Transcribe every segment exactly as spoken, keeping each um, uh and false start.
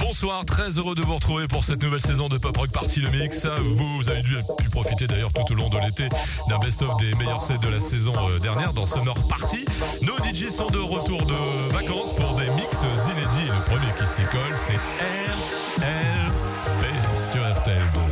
Bonsoir, très heureux de vous retrouver pour cette nouvelle saison de Pop Rock Party Le Mix. Vous, vous avez dû pu profiter d'ailleurs tout au long de l'été d'un best-of des meilleurs sets de la saison dernière dans Summer Party. Nos D J sont de retour de vacances pour des mix inédits. Le premier qui s'y colle, c'est R L P sur R T L deux.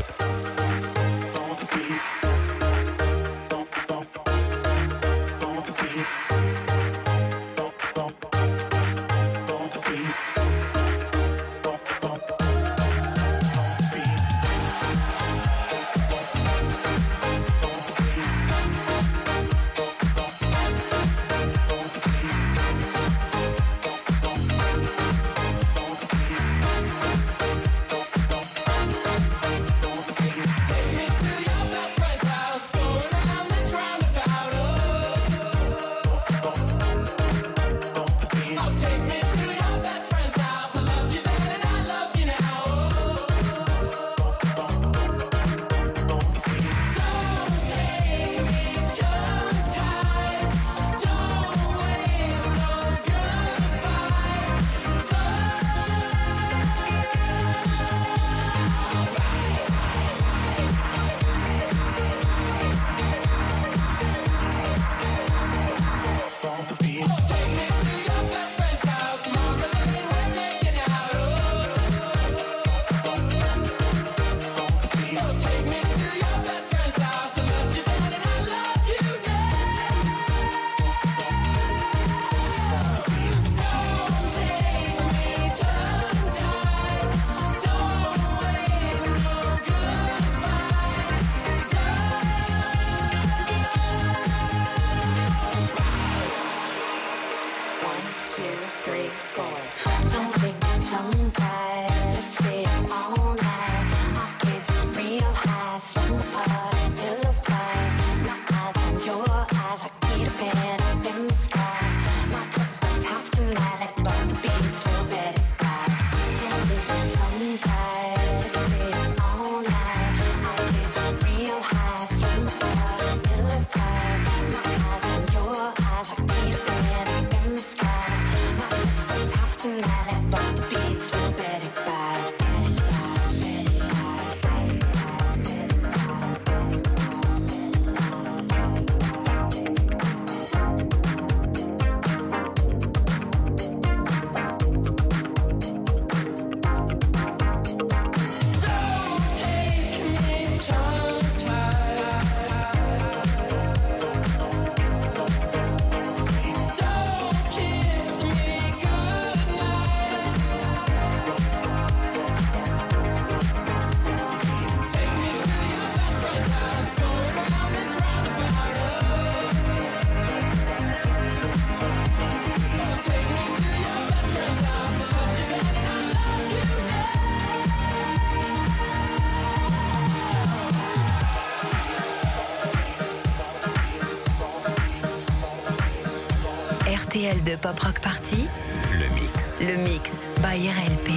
R T L de Pop Rock Party, le mix. Le mix by R L P.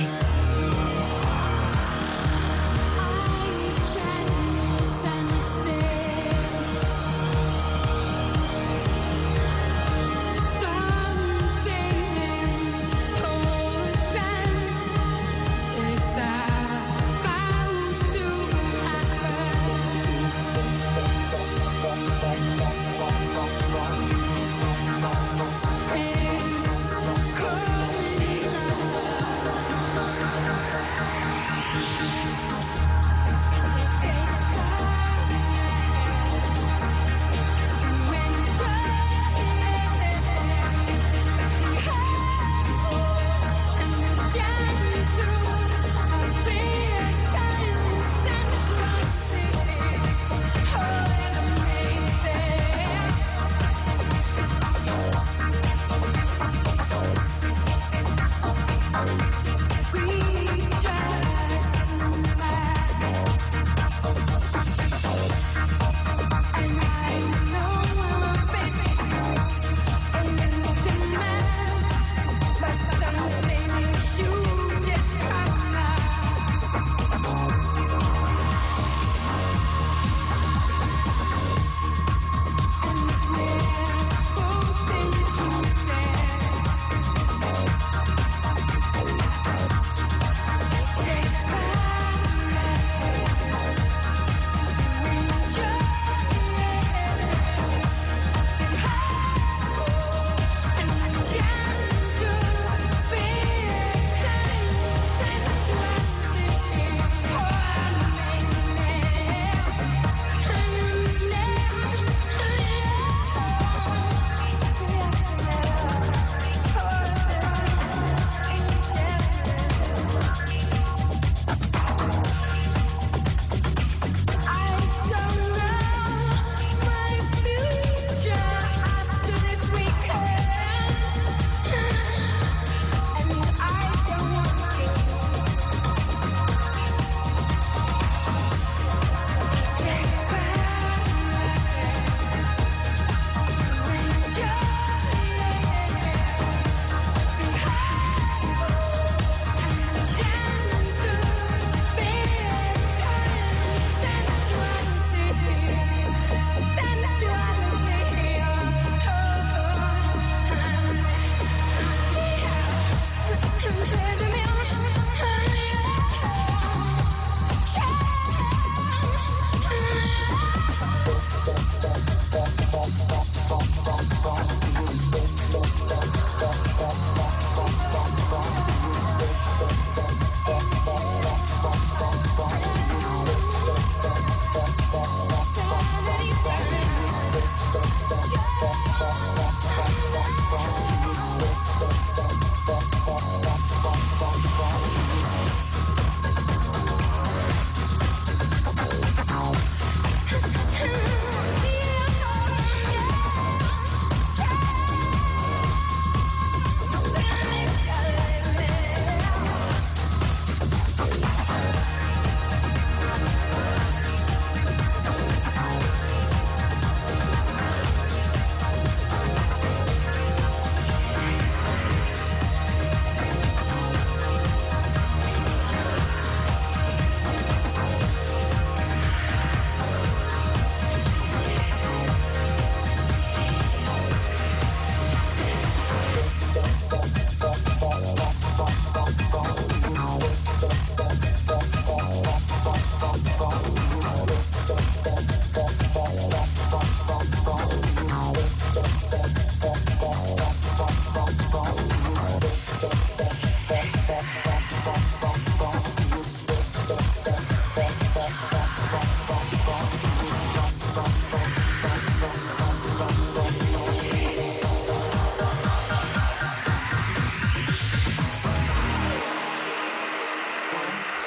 It's coming out.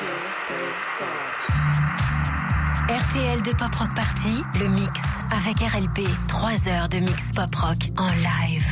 R T L de Pop Rock Party, le mix avec R L P. trois heures de mix pop rock en live.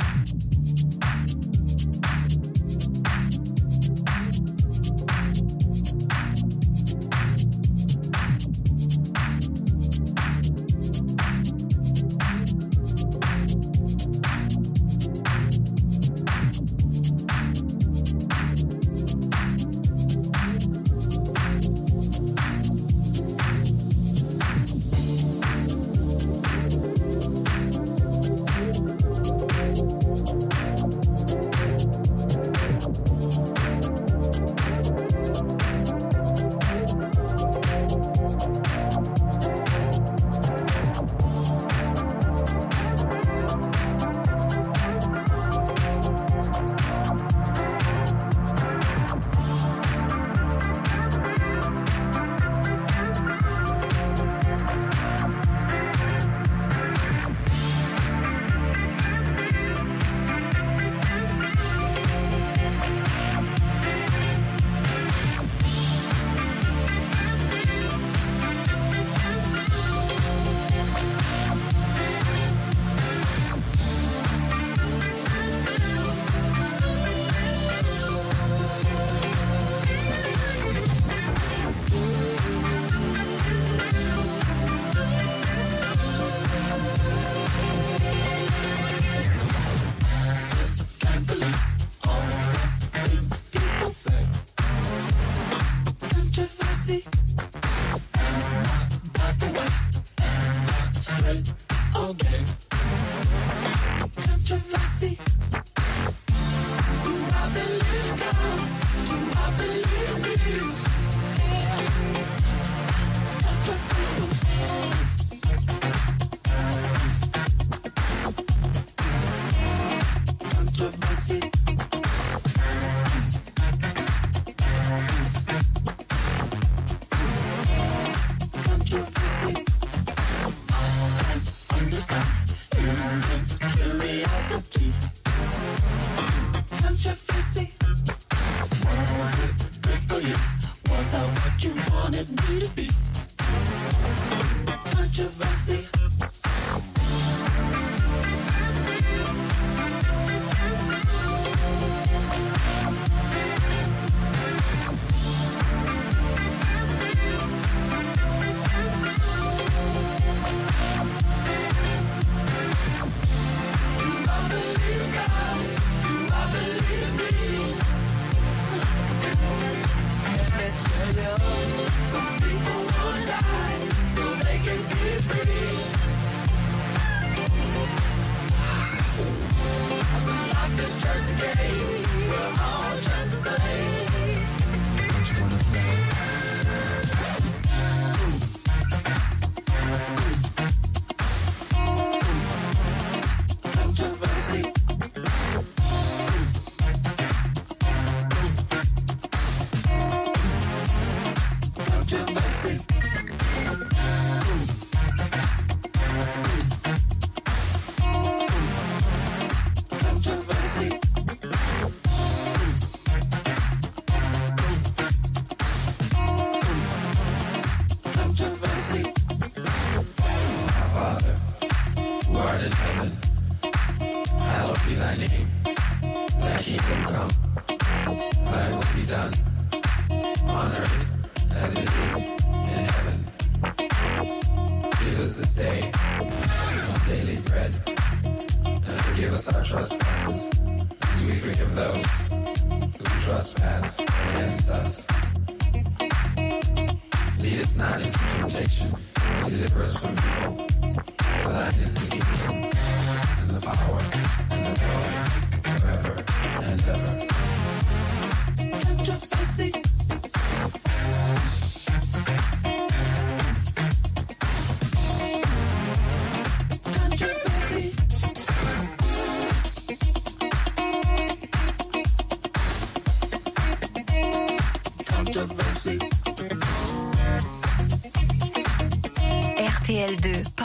R T L deux Pop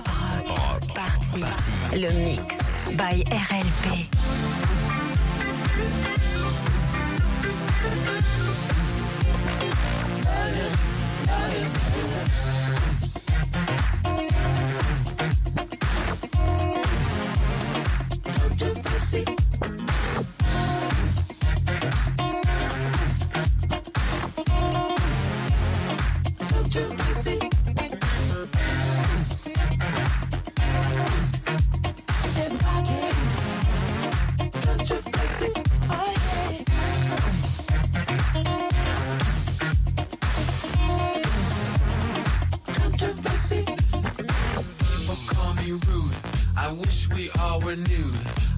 Rock Party, le mix by R L P.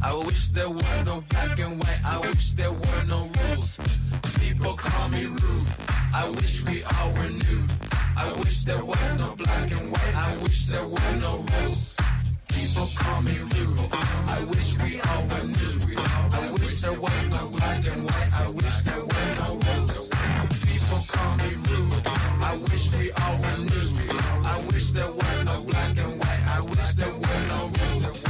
I wish there were no black and white. I wish there were no rules. People call me rude. I wish we all were nude. I wish there was no black and white. I wish there were no rules. People call me rude. I wish we all were nude. I wish there was no black and white. I wish there were no rules. People call me rude. I wish we all were nude. I wish there was no black and white. I wish there were no rules.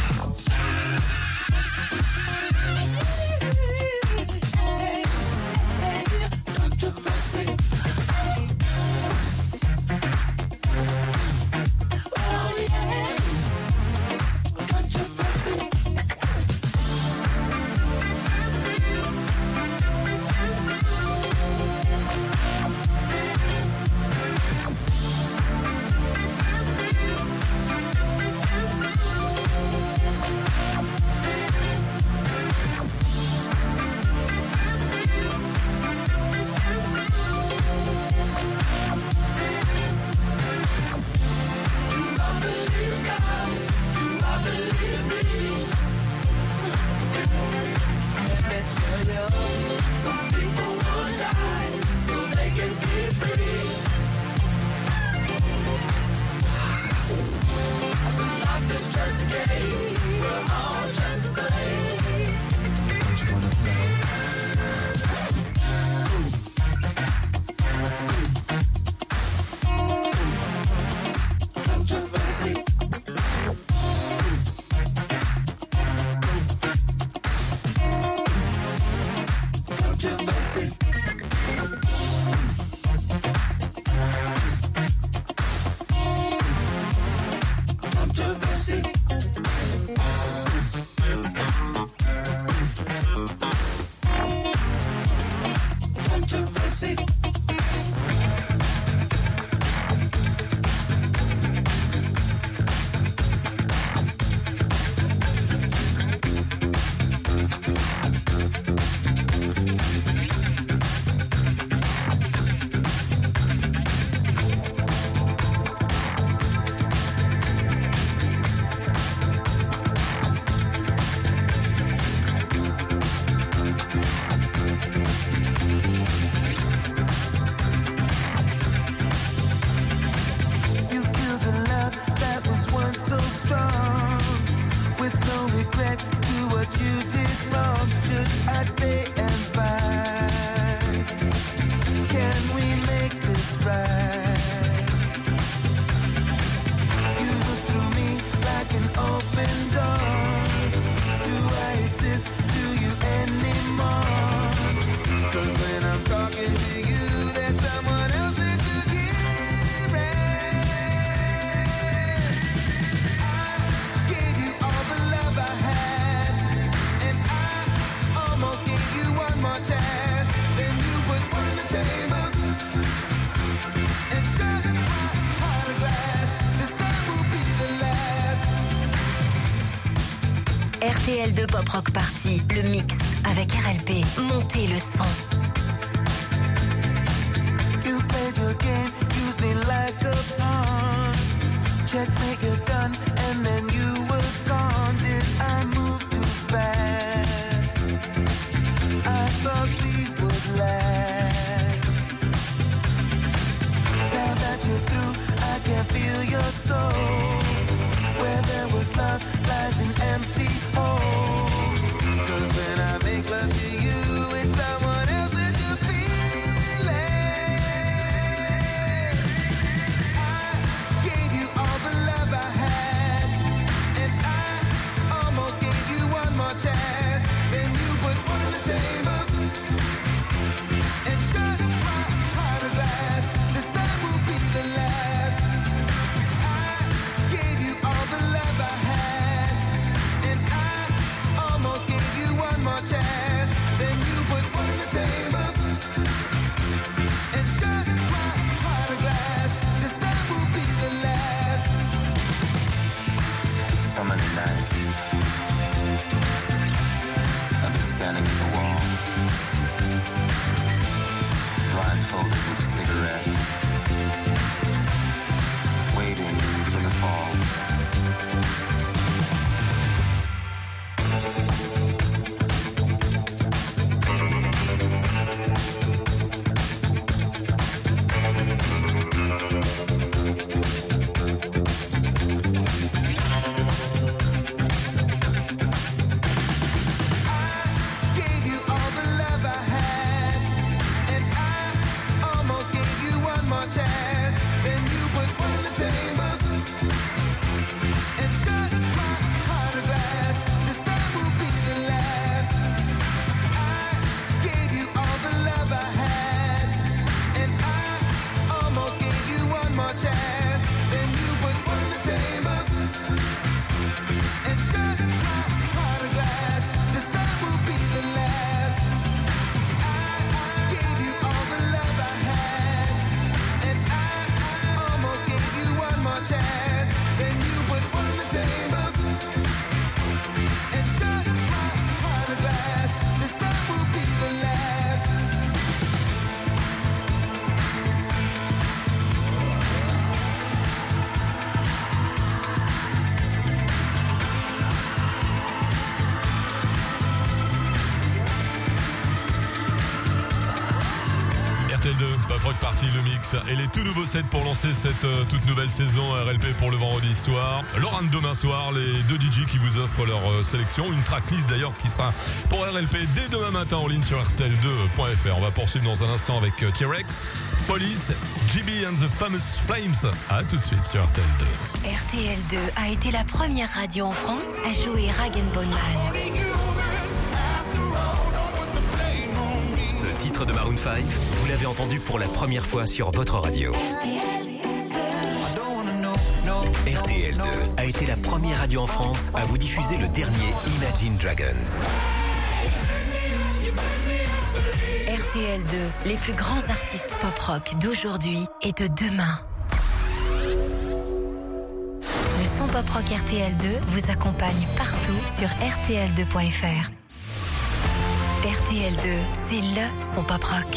Controversy. Oh yeah. Controversy. R T L deux Pop Rock Party, le mix avec R L P. Montez le son. You played your game, used me like a pawn. Checkmate, you're done, and then you were gone. Did I move too fast? I thought we would last. Now that you're through, I can feel your soul. Where there was love lies an empty hole. 'Cause when I make love to you, it's someone else. Pop Rock Party, le mix et les tout nouveaux sets pour lancer cette euh, toute nouvelle saison R L P pour le vendredi soir. Laurent de demain soir, les deux D J qui vous offrent leur euh, sélection. Une tracklist d'ailleurs qui sera pour R L P dès demain matin en ligne sur R T L deux point F R. On va poursuivre dans un instant avec euh, T-Rex, Police, G B and the Famous Flames. À tout de suite sur R T L deux. R T L deux a été la première radio en France à jouer Rag and Bone Man. Ce titre de Maroon cinq, vous l'avez entendu pour la première fois sur votre radio. R T L deux a été la première radio en France à vous diffuser le dernier Imagine Dragons. R T L deux, les plus grands artistes pop-rock d'aujourd'hui et de demain. Le son pop-rock R T L deux vous accompagne partout sur R T L deux point F R. R T L deux, c'est le son pop-rock.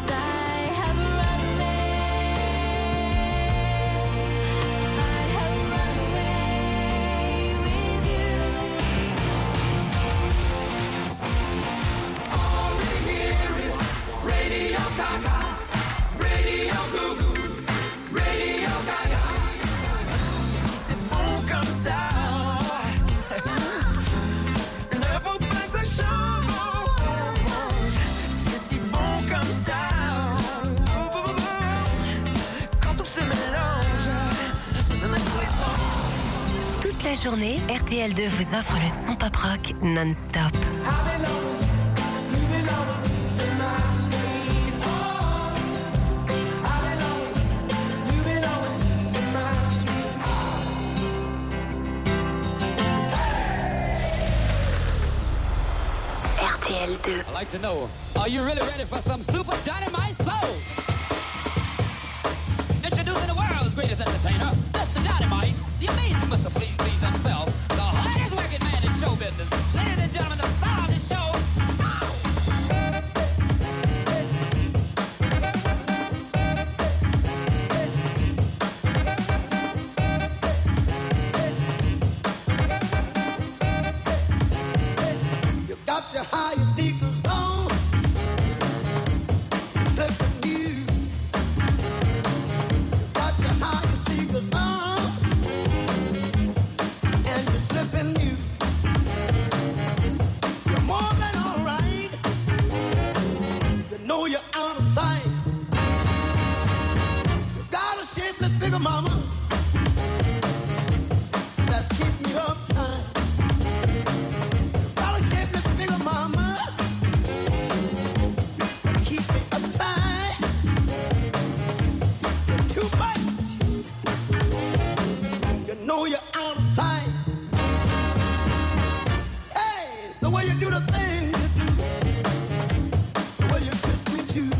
La journée, R T L deux vous offre le son pop rock non-stop. R T L deux. I'd like to know, are you really ready for some super dynamite soul? Introducing the world's greatest entertainer, Mister Dynamite, the amazing Mister Please Please himself, the hardest working man in show business. Ladies and gentlemen, the star of the show. You got your highest sneakers on. Mama, that's keep me up time. Gotta keep me bigger, mama. Keep me up time. You're too much. You know you're out of sight. Hey, the way you do the things you do, the way you kiss me too.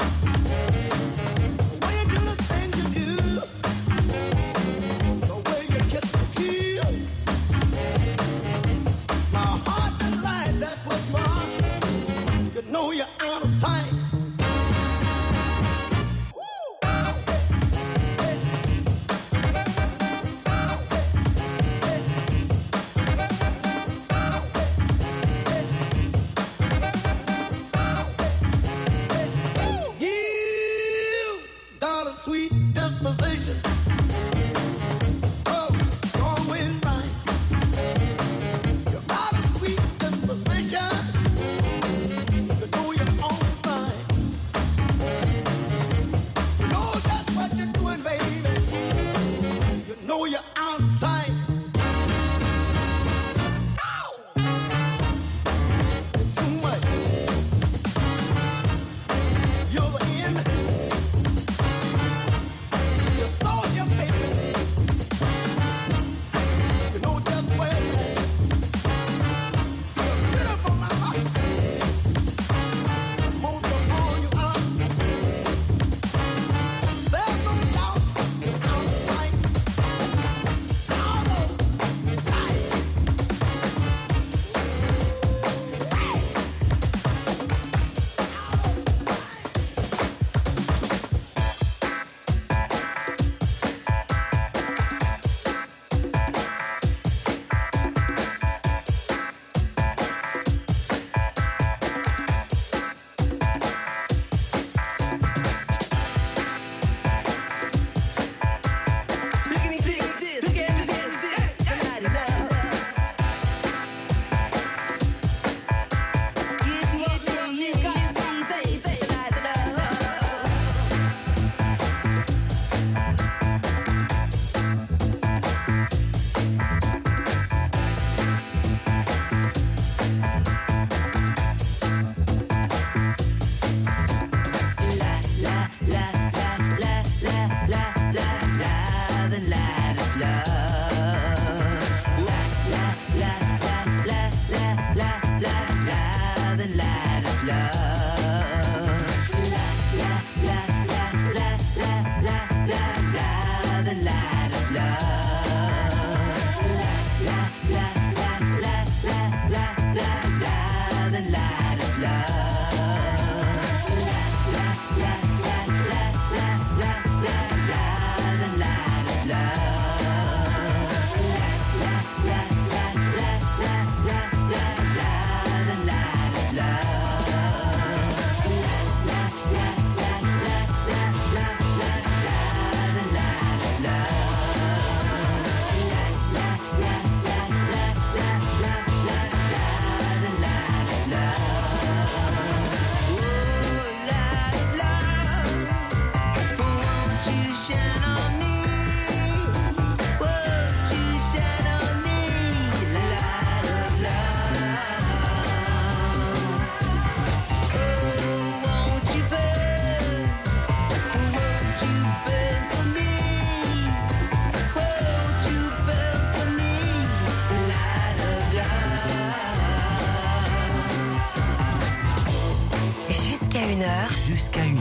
Know you're out of sight. You got a sweet disposition. Oh, always right. You got a sweet disposition. Know you're outside. Ow! Too much. You're the end. You're so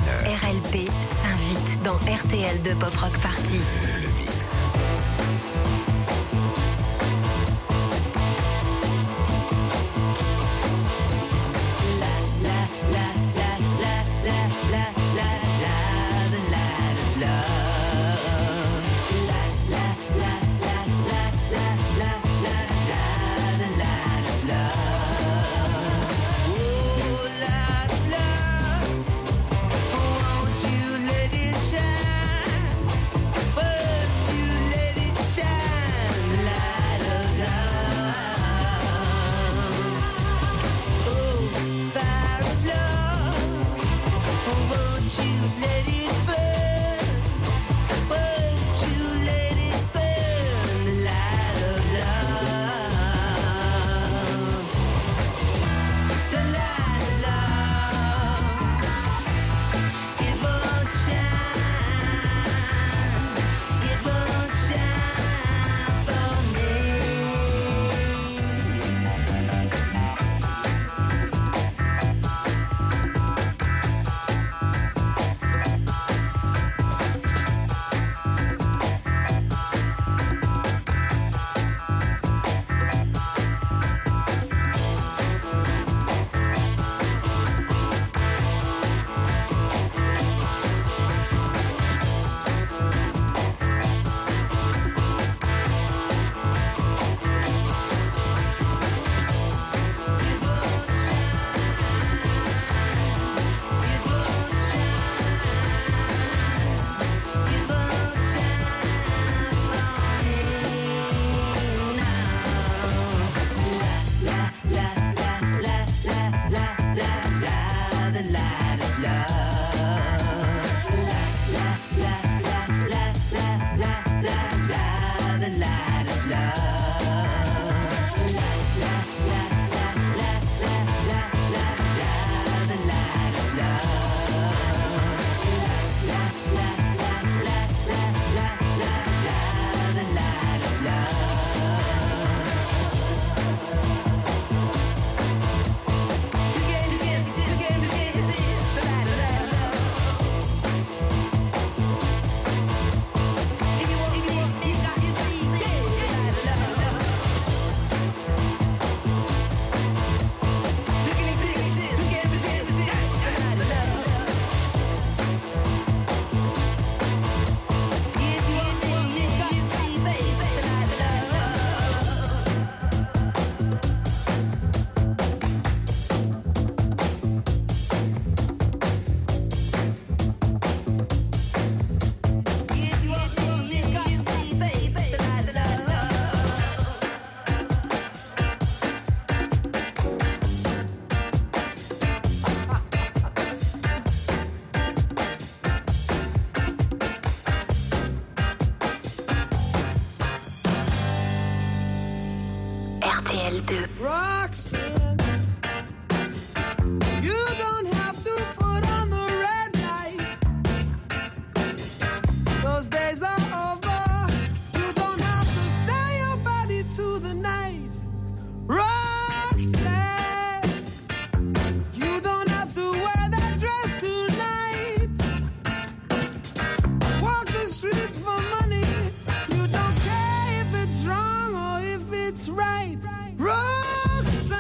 Liner. R L P s'invite dans R T L deux Pop Rock Party. Le mix. R T L deux. Roxanne, you don't have to put on the red light. Those days are over. You don't have to sell your body to the night. Roxanne, you don't have to wear that dress tonight. Walk the streets for money. You don't care if it's wrong or if it's right. Roxanne.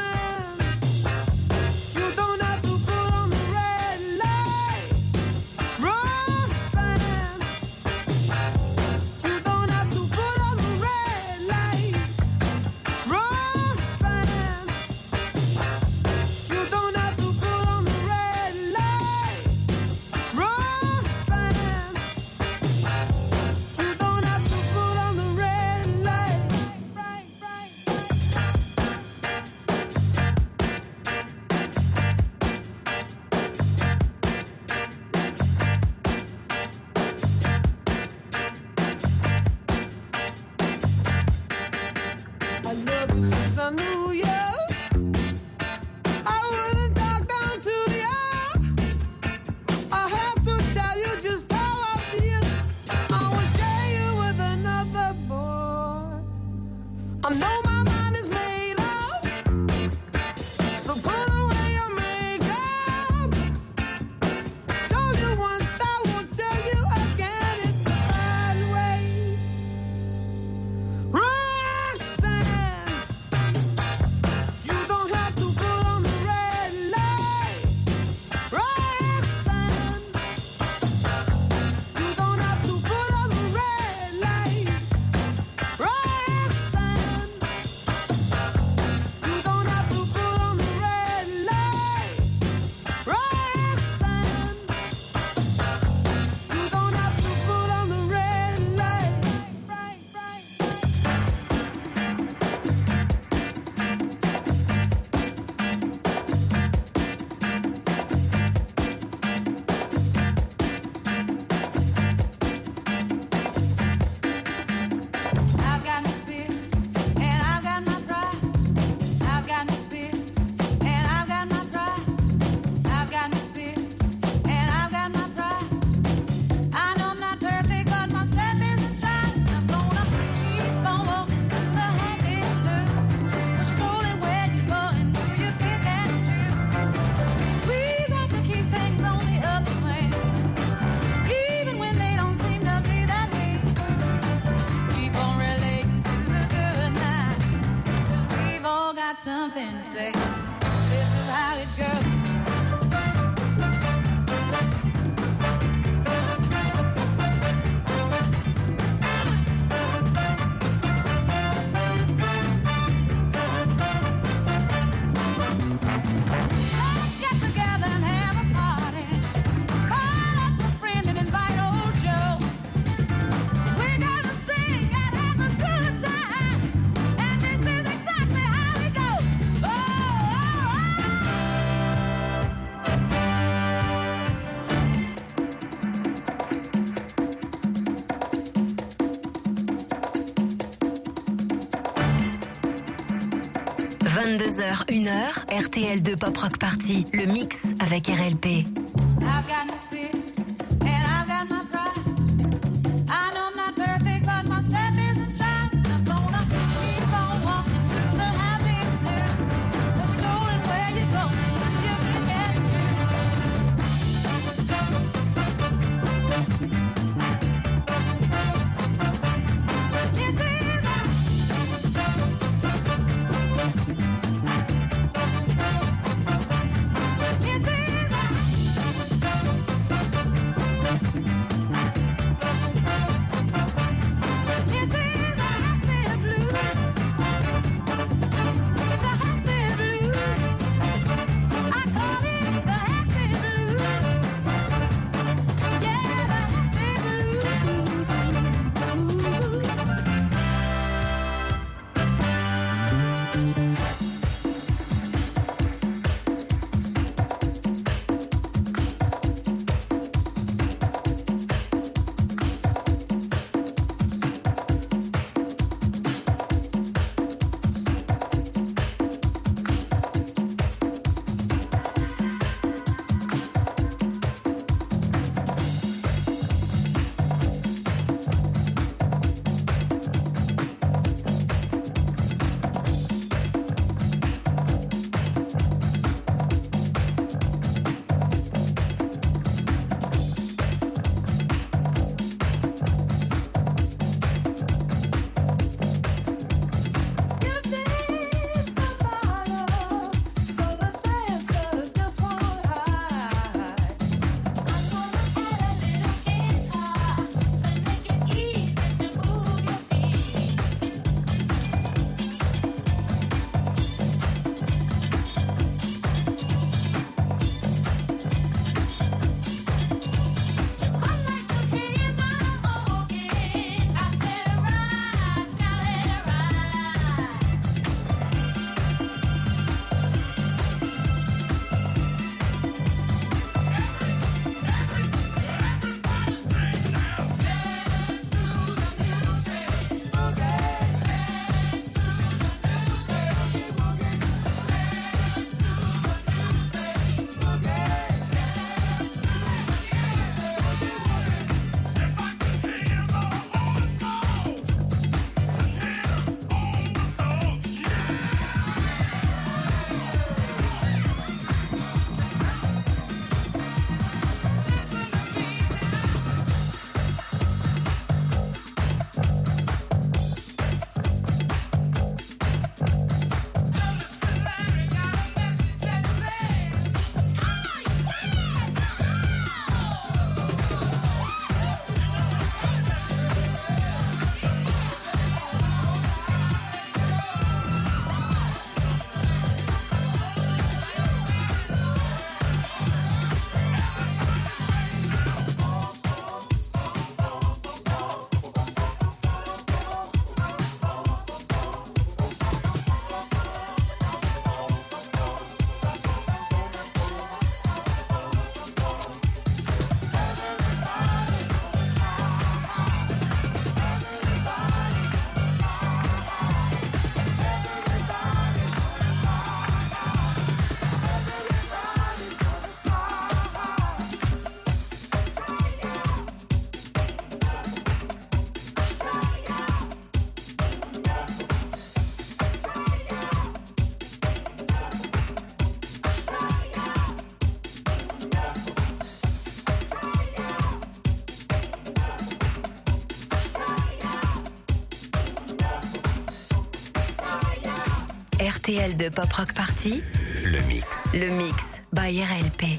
say, this is how it goes. vingt-deux heures, une heure, R T L deux Pop Rock Party, le mix avec R L P. I've got my spirit and I've got my pride. I know I'm not perfect, but my step isn't stride. I'm gonna keep on walking through the happy new. Cause you're going where you're going, you can get This is This is T L deux Pop Rock Party, Le mix. le mix by R L P.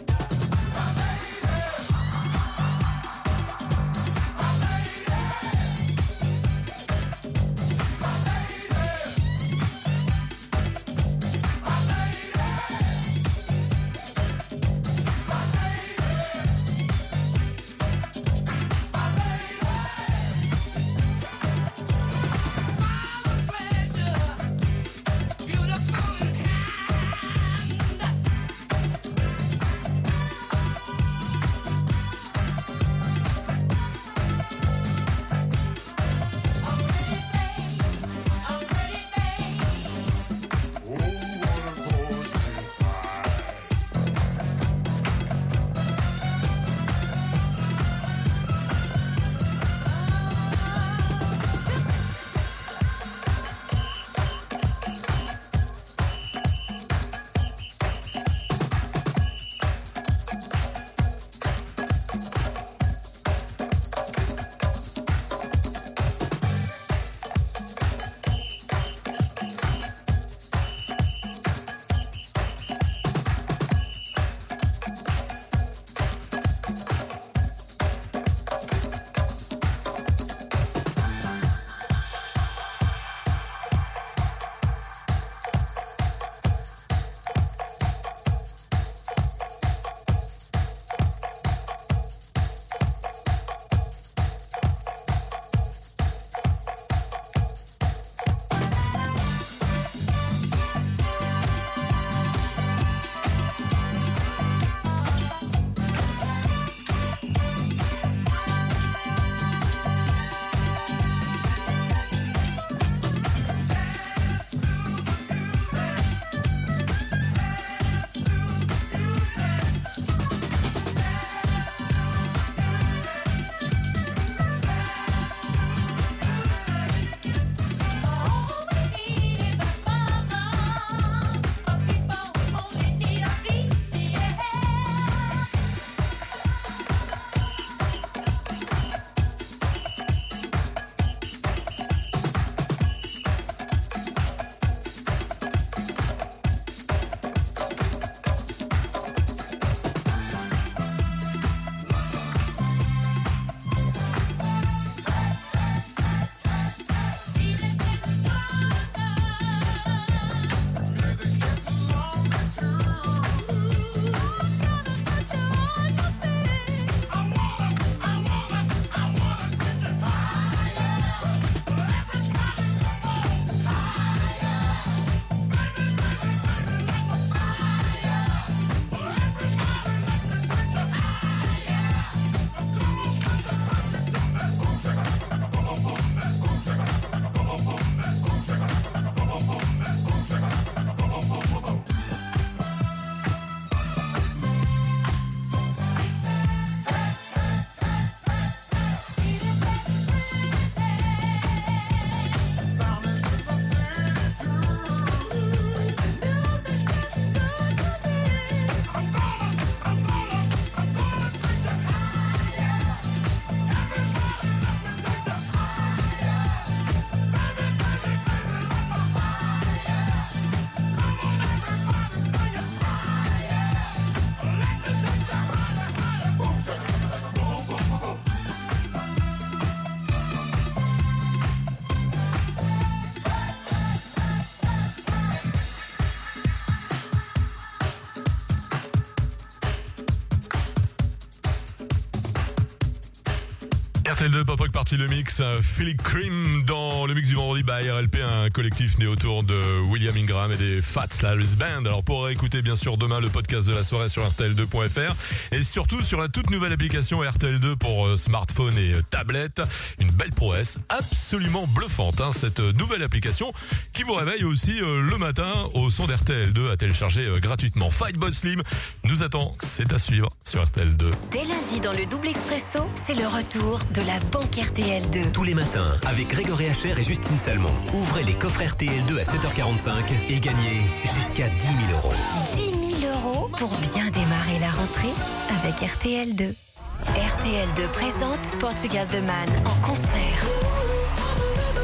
R T L deux Pop Rock Party le mix, Philip Cream dans le mix du vendredi by R L P, un collectif né autour de William Ingram et des Fats Larry's Band. Alors pour écouter bien sûr demain le podcast de la soirée sur R T L deux point F R et surtout sur la toute nouvelle application R T L deux pour euh, smartphone et euh, tablette, une belle prouesse absolument bluffante, hein, cette euh, nouvelle application qui vous réveille aussi euh, le matin au son d'R T L deux à télécharger euh, gratuitement. Fight Boy Slim nous attend, c'est à suivre sur R T L deux. Dès lundi dans le double expresso, c'est le retour de la banque R T L deux. Tous les matins, avec Grégory Hacher et Justine Salmon. Ouvrez les coffres R T L deux à sept heures quarante-cinq et gagnez jusqu'à dix mille euros. dix mille euros pour bien démarrer la rentrée avec R T L deux. R T L deux présente Portugal The Man en concert.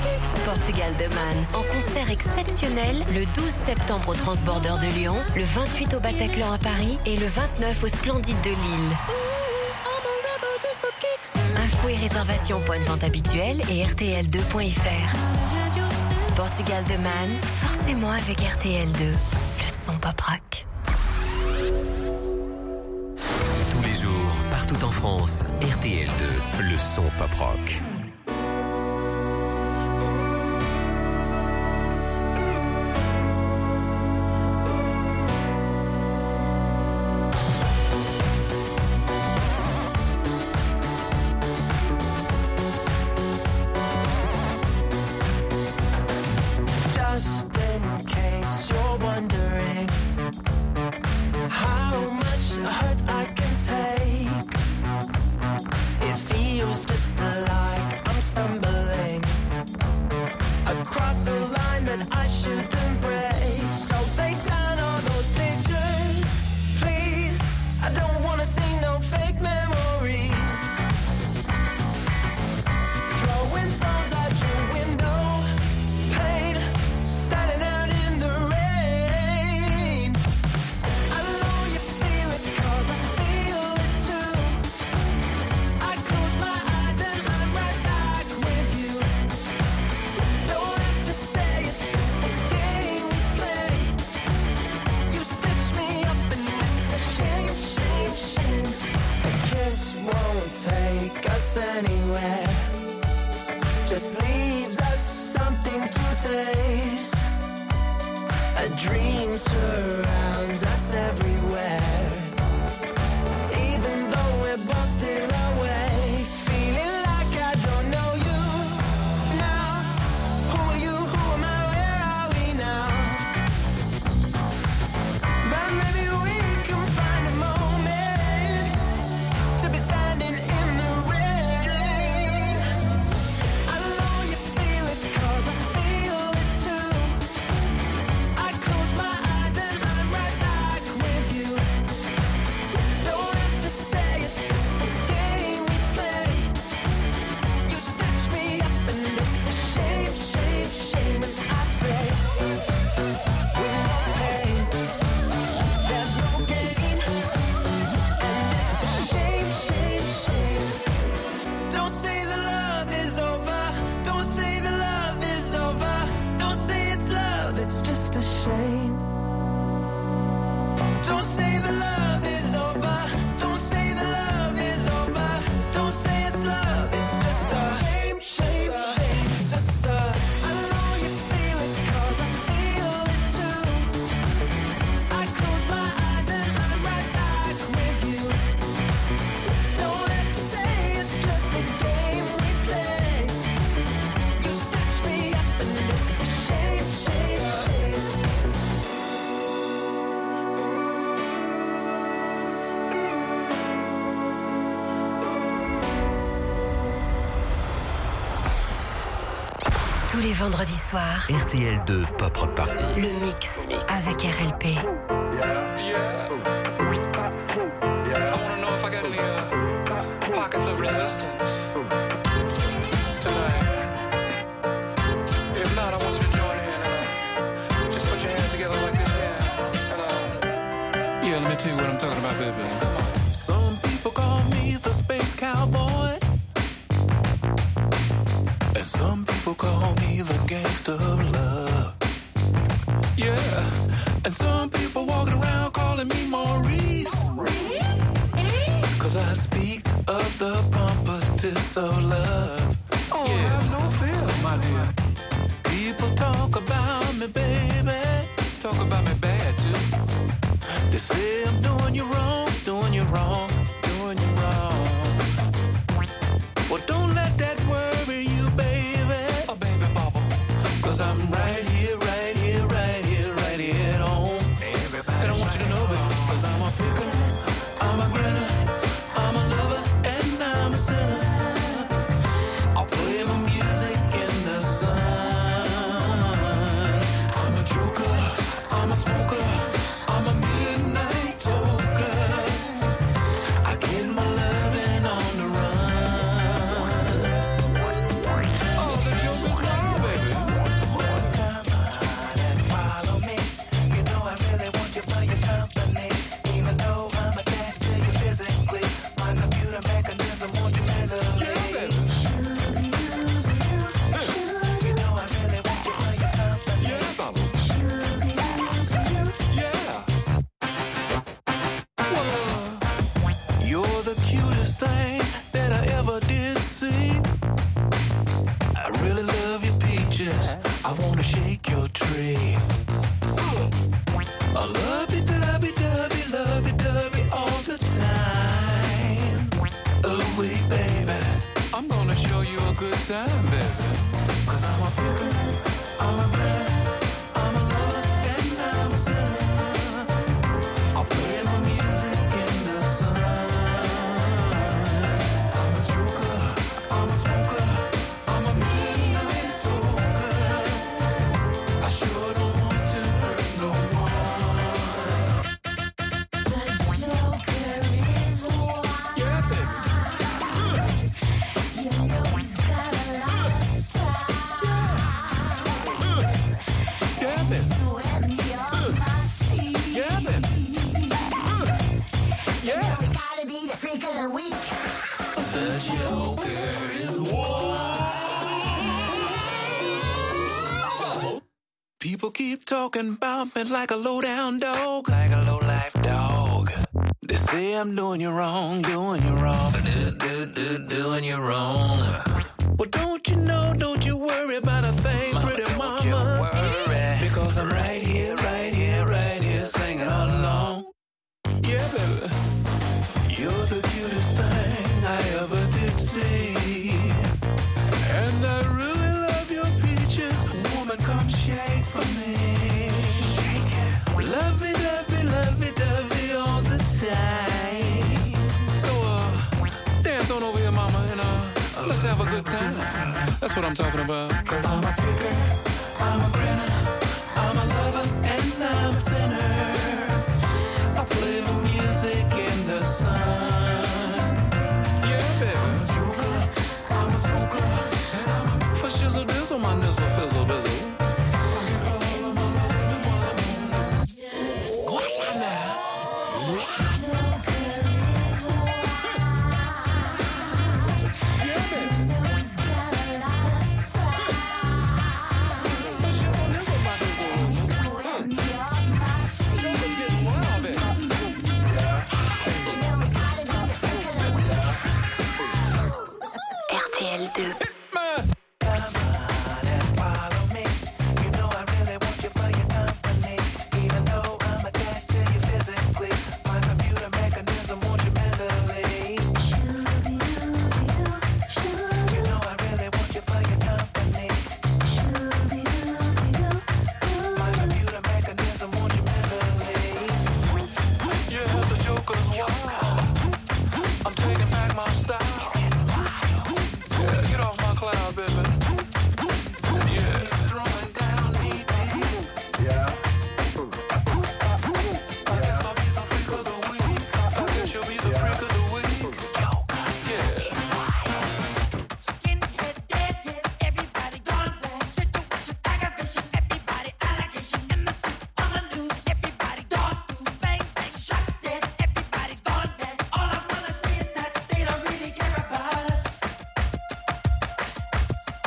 Portugal de Man, en concert exceptionnel le douze septembre au Transborder de Lyon, le vingt-huit au Bataclan à Paris et le vingt-neuf au Splendide de Lille. Infos et réservations point de vente habituel et R T L deux point F R. Portugal de Man, forcément avec R T L deux, le son pop rock. Tous les jours, partout en France, R T L deux, le son pop rock. Tous les vendredis soirs, R T L deux Pop Rock Party. Le mix, mix. Avec R L P. Yeah. Yeah. I wanna know if I got any uh, pockets of resistance tonight. If not, I want you to join in and uh, just put your hands together like this, yeah. And uh, yeah, let me tell you what I'm talking about, baby. Some people call me the space cowboy. And some people call me the gangster of love. Yeah, and some people walking around calling me Maurice. Cause I speak of the pompatus of love. Oh, yeah. Have no fear, my dear. People talk about me, baby. Talk about me bad, too. They say I'm doing you wrong, doing you wrong, doing you wrong. Well, don't let that worry you, baby. Oh, baby, bubble. Cause I'm right here, right here, right here, right here at home. Everybody and I want you to know, baby. Cause I'm a picker, I'm a grinner, I'm a lover, and I'm a sinner. I'll play my music in the sun. I'm a joker, I'm a smoker, I'm a midnight toker. I get my loving on the run. shake your tree. A lovey-dovey-dovey, lovey-dovey all the time. Oh, wait, baby, I'm gonna show you a good time, baby. Cause I'm a picker, I'm a brother, I'm a lover, and I'm a sinner. I'll play my music in the sun. I'm a joker, I'm a smoker, I'm a midnight talker. I sure don't want to hurt no one. The joker is one. Yeah, baby. You know he's got a lot of style. Yeah, baby. Sweating off my feet. Yeah, baby. Yeah. He's gotta be the freak of the week. The joker is one. People keep talking about me like a low-down dog, like a low-life dog. They say I'm doing you wrong, doing you wrong, do, do, do, doing you wrong. Well, don't you know, don't you worry about a thing, mama, pretty mama. Don't you worry. Because I'm right here, right here, right here, singing all along. Yeah, baby. You're the cutest thing I ever did see. And I really love your peaches. Woman, come shake for me. Shake it. Lovey, dovey, lovey, dovey all the time. So, uh, dance on over here, mama, and uh, let's have a good time. That's what I'm talking about. Cause I'm a picker, I'm a grinner, I'm a lover, and I'm a sinner. I play the music in the sun. Yeah, baby. I'm a joker, I'm a smoker, and I'm a for shizzle dizzle, my nizzle fizzle bizzle. Watch out now. Yeah, baby. For shizzle dizzle, my nizzle fizzle. It's getting wild, baby. R T L deux. I'm taking back my style. Yeah, get off my cloud, baby. Yeah, it's throwing down deep. Yeah. I guess I'll be the freak of the week. I guess you'll be the freak of the week. Yeah. Skinhead, deadhead, everybody gone bad. Situation, aggravation, everybody allegation. Innocent, on the loose, everybody dog food. Bang, bang, shot dead, everybody's gone bad. All I wanna say is that they don't really care about us.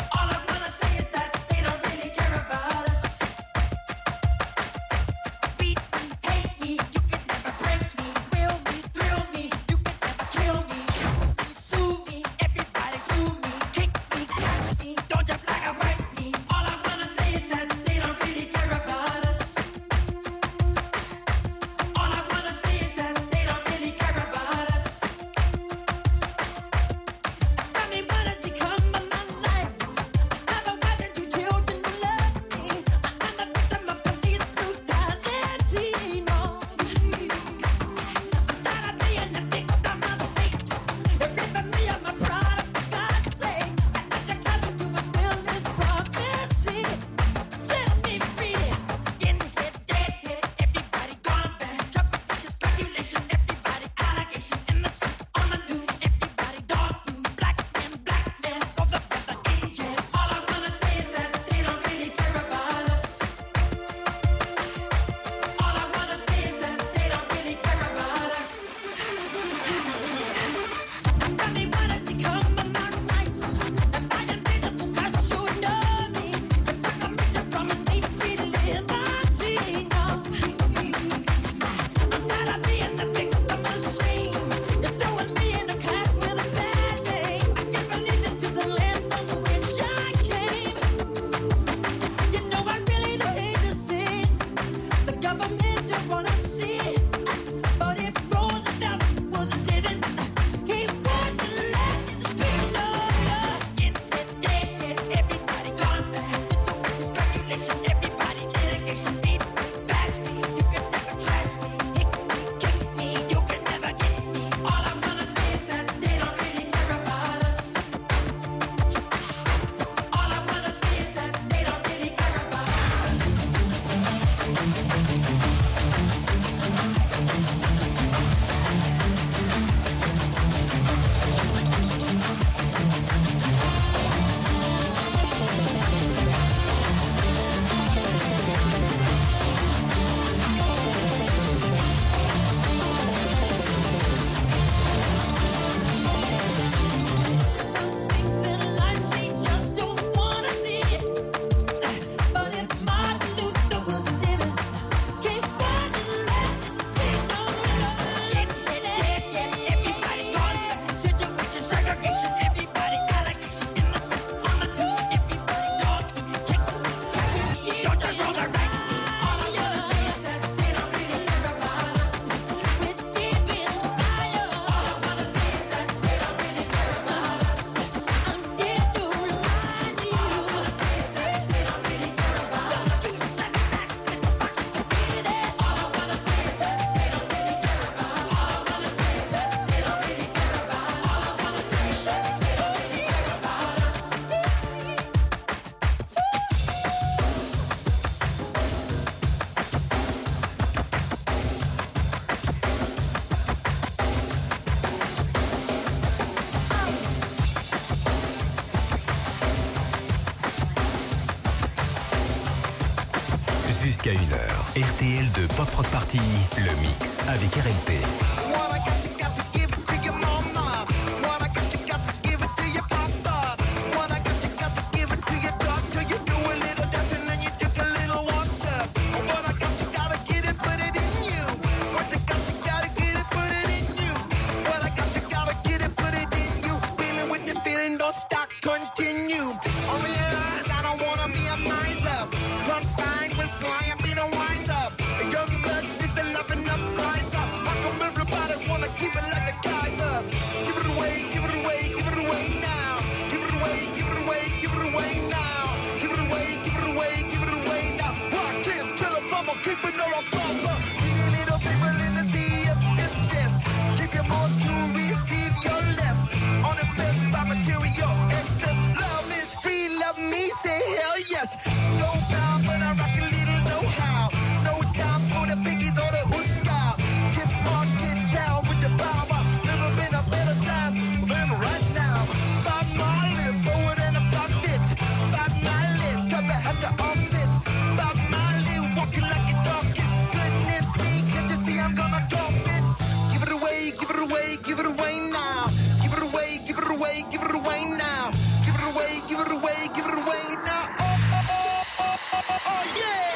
jusqu'à une heure. R T L deux Pop Rock Party, le mix avec R L P. What I got, you got to give it to your mama. What I got, you got to give it to your papa. What I got, you got to give it to your doctor. You do a little dancing and you drink a little water. What I got, you gotta get it, put it in you. What I got, you gotta get it, put it in you. What I got, you gotta get it, put it in you. Feeling with the feeling, don't stop, continue. I realize I don't wanna be a miser. Confined with sly, I be the wiser. A young blood is the loving up riser. How come everybody wanna keep it like the Kaiser? Give it away, give it away, give it away now. Give it away, give it away, give it away now. Give it away, give it away, give it away now. Well, I can't tell if I'm gonna keep it or I'm bumper. Being little people in the sea of distress. Give you more to receive your less. Unimpressed by material excess. Love is free, love me, say hell yes. No bound, but I rock a little know-how. No time for the biggies or the ooska. Get smart, get down with the power. Never been a better time than right now. Bob Marley, forward and a pop it. Bob Marley, cover had the outfit. Bob Marley, walking like you're talking. Goodness me, can't you see I'm gonna talk it? Give it away, give it away, give it away now. Give it away, give it away, give it away now. Give it away, give it away, give it away now. Oh, oh, oh, oh, oh, oh, yeah.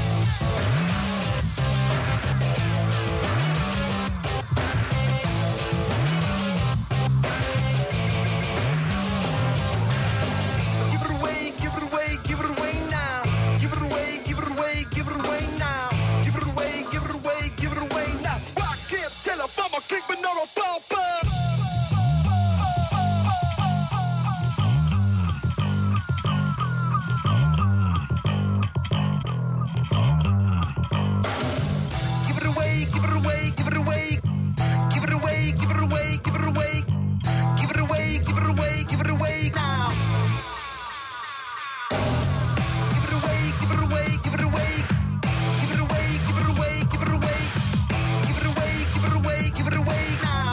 Give it away, give it away, give it away now. Give it away, give it away, give it away now. Give it away, give it away, give it away now. Well, I can't tell if I'm a king, but not a pauper. Give it away, give it away, give it away. Give it away, give it away, give it away. Give it away, give it away, give it away now. Give it away, give it away, give it away. Give it away, give it away, give it away. Give it away, give it away, give it away now.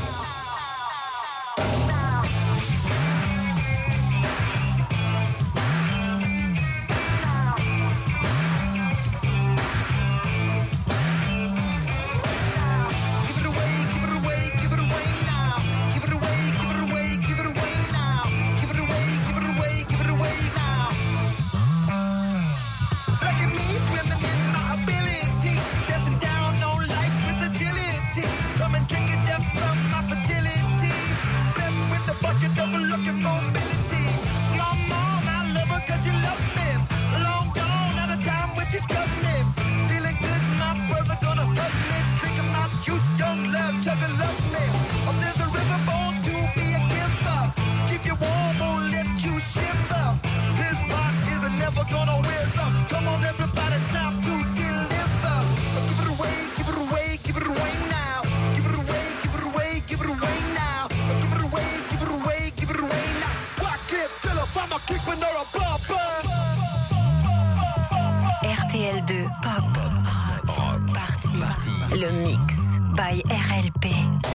Give it away, give it away, give it away now. Give it away, give it away, give it away now. Give it away, give it away, give it away now. Look at me swimming in my ability, dancing down on life with agility. Come and drink it up from my fragility. Blessed with the bucket overlooking mobility. Come on, I love her 'cause you love me. Long gone at a time when she's got me. Feeling good, my brother gonna hug me. Drinking my juice, young love, chugging love me. Oh, there's a river born to be a giver. Keep you warm, won't let you shiver. His rock is never gonna wither. Come on, everybody, time to deliver. Give it away, give it away, give it away now. Give it away, give it away, give it away now. Give it away, give it away, give it away now. Well, I can't tell if I'm a king, but not a pauper. R T L deux Pop Rock Party. Le mix by R L P.